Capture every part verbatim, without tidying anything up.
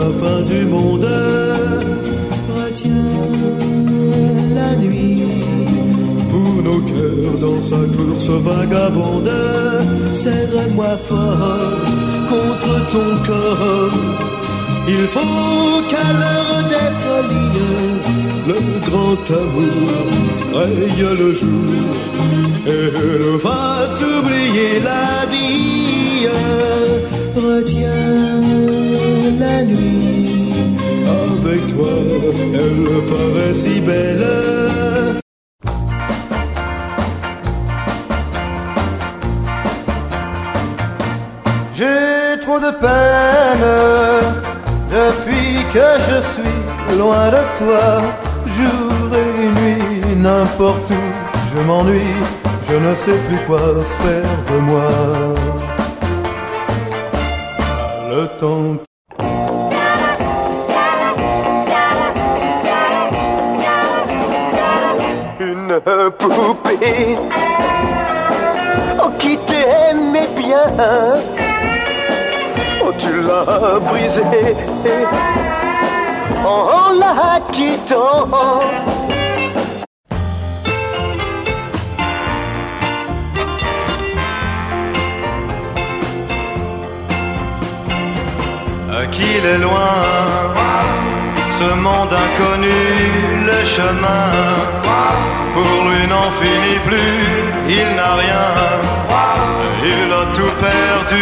la fin du monde. Retiens la nuit pour nos cœurs dans sa course vagabonde. Serre-moi fort contre ton corps. Il faut qu'à l'heure des folies, le grand amour raye le jour et nous fasse oublier la vie. Retiens la nuit, avec toi, elle paraît si belle. J'ai trop de peine depuis que je suis loin de toi. Jour et nuit, n'importe où, je m'ennuie, je ne sais plus quoi faire de moi. Le temps. Une poupée, oh qui t'aimait bien, oh tu l'as brisée en la quittant. Qu'il est loin, ce monde inconnu, le chemin, pour lui n'en finit plus, il n'a rien, il a tout perdu.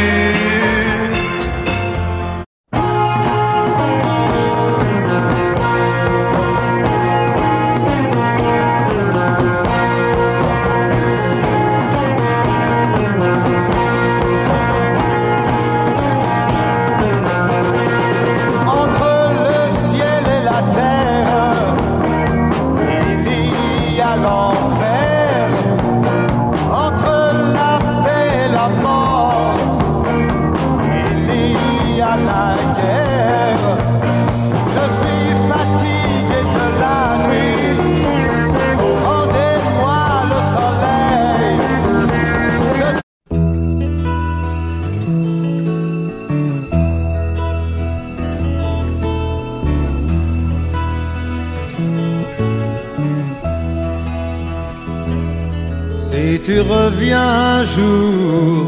Si tu reviens un jour,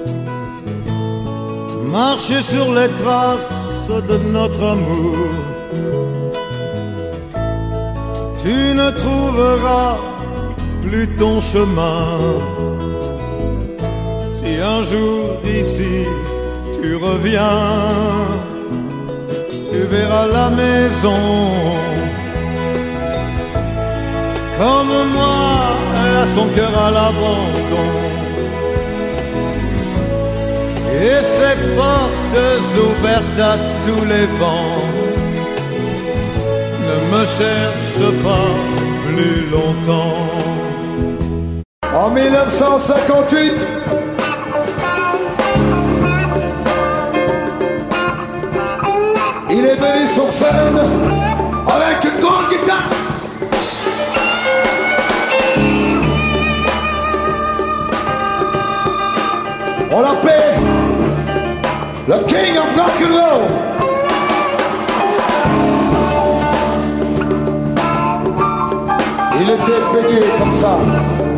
marcher sur les traces de notre amour, tu ne trouveras plus ton chemin. Si un jour d'ici tu reviens, tu verras la maison. Comme moi, elle a son cœur à l'abandon. Et ses portes ouvertes à tous les vents. Ne me cherche pas plus longtemps. En mille neuf cent cinquante-huit, il est venu sur scène avec une grande guitare. On l'appelait le King of Rock and Roll. Il était payé comme ça.